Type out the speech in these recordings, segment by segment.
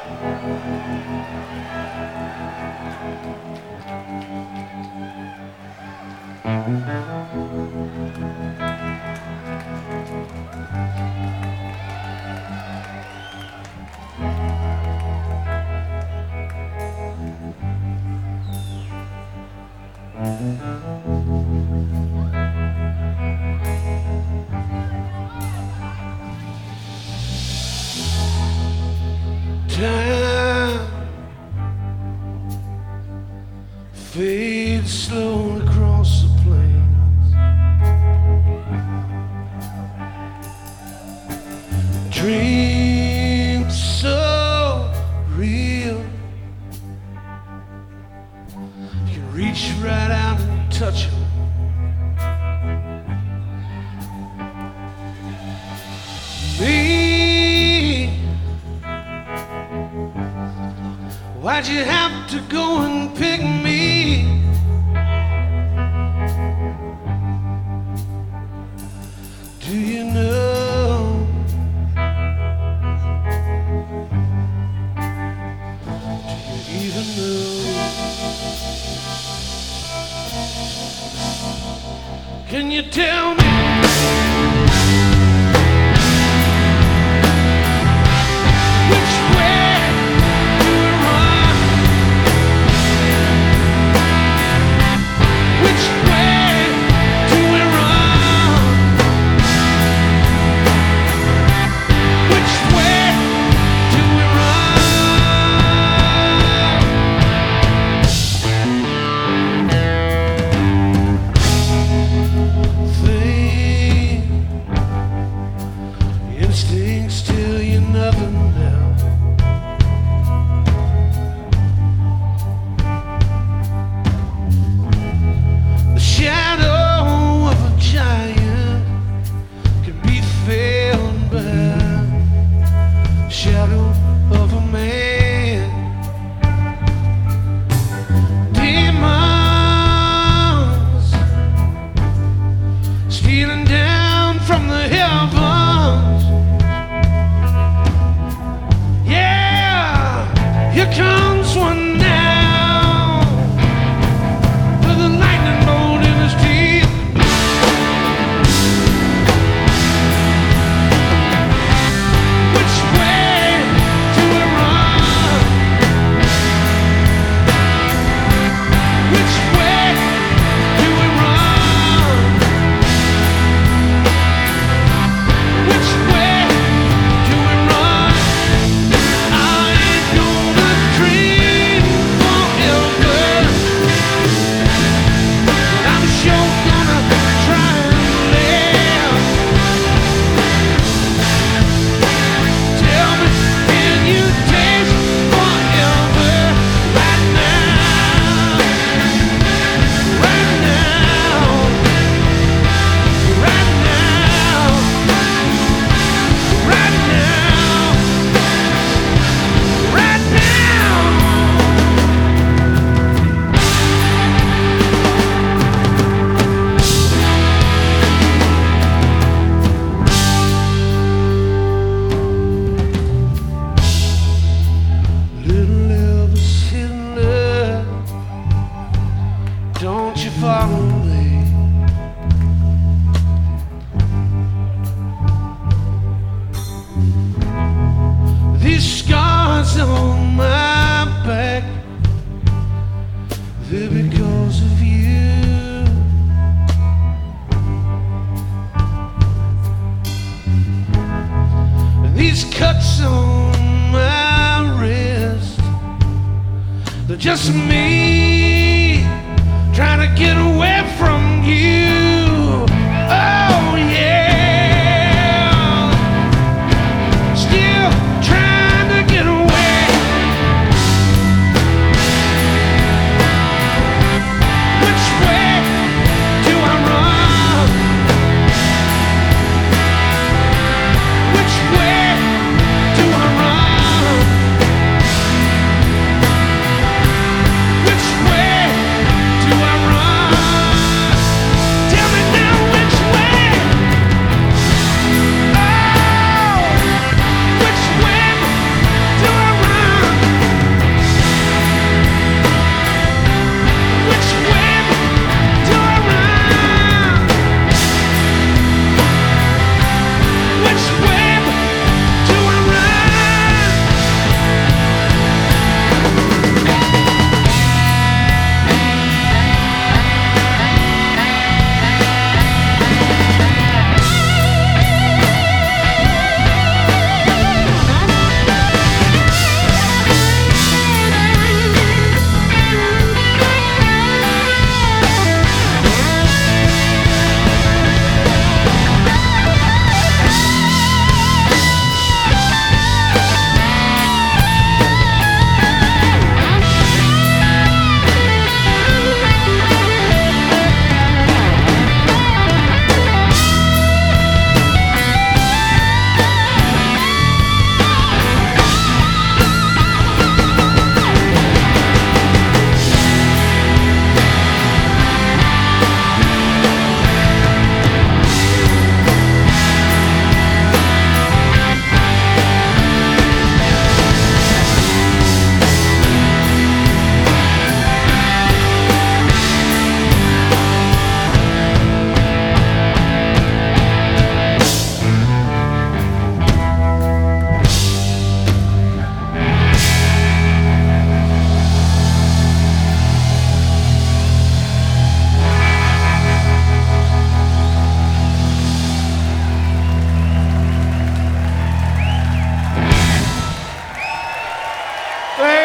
Time fades slowly across the plains. Dreams so real, you can reach right out and touch them. Me, why'd you have to go and pick me? Do you know? Do you even know? Can you tell me? Instincts tell you nothing now. The shadow of a giant can be felled by the shadow of a man. Demons stealing down from the heavens. Here comes one now, with a lightning bolt in his teeth. Which way do we run? Which way do we run? Which way do we run? I ain't gonna dream forever. I'm sure gonna try and live. Tell me, can you taste forever right now? Right now. Right now. Right now. Right now. Little Elvis Hitler, don't you follow me? These scars on my back, they're because of you. These cuts on my wrist, they're just me trying to get away from you. Oh yeah, still trying to get away. Which way do I run? Which way do I run? Which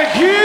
like you.